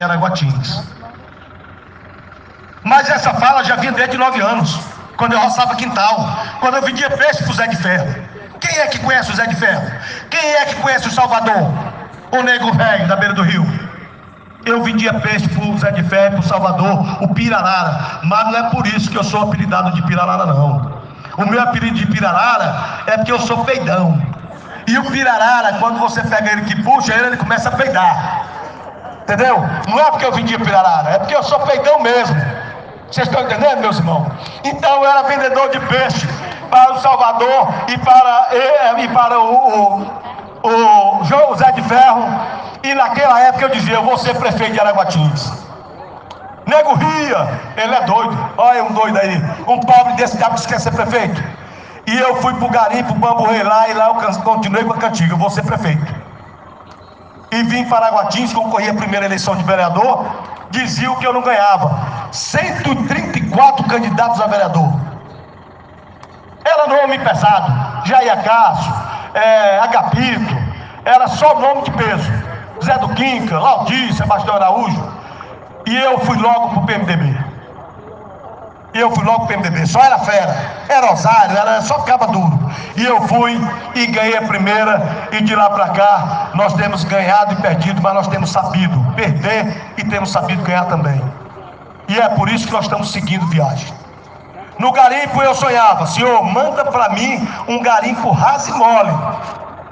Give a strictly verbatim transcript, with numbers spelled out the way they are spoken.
Araguatins. Mas essa fala já vinha desde nove anos, quando eu roçava quintal, quando eu vendia peixe pro Zé de Ferro. Quem é que conhece o Zé de Ferro? Quem é que conhece o Salvador? O nego velho da beira do rio. Eu vendia peixe pro Zé de Ferro, pro Salvador, o Pirarara. Mas não é por isso que eu sou apelidado de Pirarara, não. O meu apelido de Pirarara é porque eu sou peidão. E o Pirarara, quando você pega ele que puxa, ele, ele começa a peidar. Entendeu? Não é porque eu vendia Pirarara, é porque eu sou peidão mesmo. Vocês estão entendendo, meus irmãos? Então eu era vendedor de peixe para o Salvador e para, e, e para o, o, o João Zé de Ferro. E naquela época eu dizia, eu vou ser prefeito de Araguatins. Nego ria, ele é doido. Olha um doido aí, um pobre desse diabo que quer ser prefeito. E eu fui pro garimpo, bamburrei lá, e lá eu continuei com a cantiga, eu vou ser prefeito. E vim para Araguatins, concorri à primeira eleição de vereador, diziam que eu não ganhava. cento e trinta e quatro candidatos a vereador. Era nome pesado. Jair Cássio, é, Agapito, era só nome de peso. Zé do Quinca, Laudir, Sebastião Araújo. E eu fui logo pro P M D B. E eu fui logo pro P M D B, só era fera, era osário, era só caba duro. E eu fui e ganhei a primeira, e de lá pra cá nós temos ganhado e perdido, mas nós temos sabido perder e temos sabido ganhar também. E é por isso que nós estamos seguindo viagem. No garimpo eu sonhava, Senhor, manda pra mim um garimpo raso e mole.